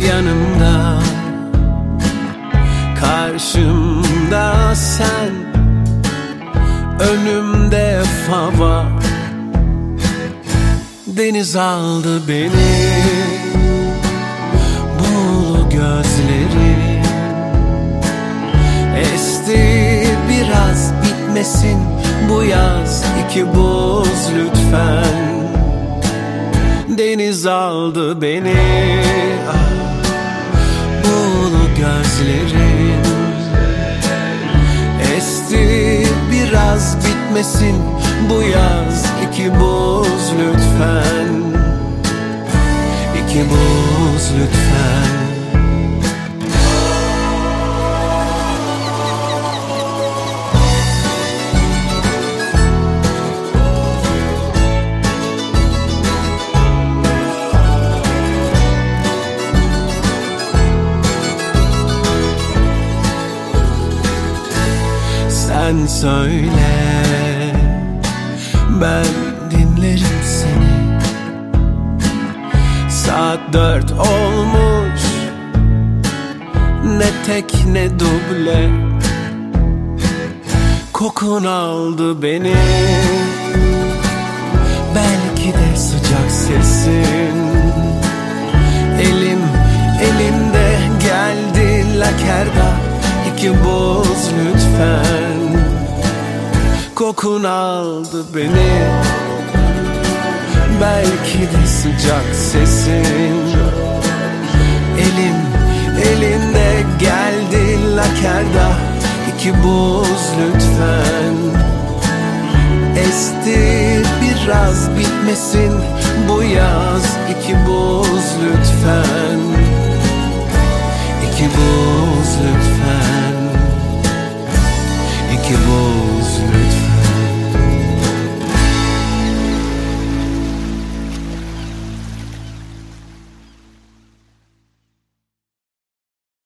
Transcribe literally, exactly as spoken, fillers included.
yanımda, karşımda sen, önümde fava. Deniz aldı beni, buğulu gözlerin. Esti biraz, bitmesin bu yaz, iki buz lütfen. Deniz aldı beni, ah, buğulu gözlerin. Esti biraz, bitmesin bu yaz, iki buz lütfen. İki buz lütfen. Sen söyle, ben dinlerim seni. Saat dört olmuş, ne tek ne duble. Kokun aldı beni, belki de sıcak sesin. Elim elimde geldi lakerda, iki buz lütfen. Kokun aldı beni, belki de sıcak sesin. Elim elinde geldi lakerda, iki buz lütfen. Esti biraz, bitmesin bu yaz, iki buz lütfen. İki buz lütfen.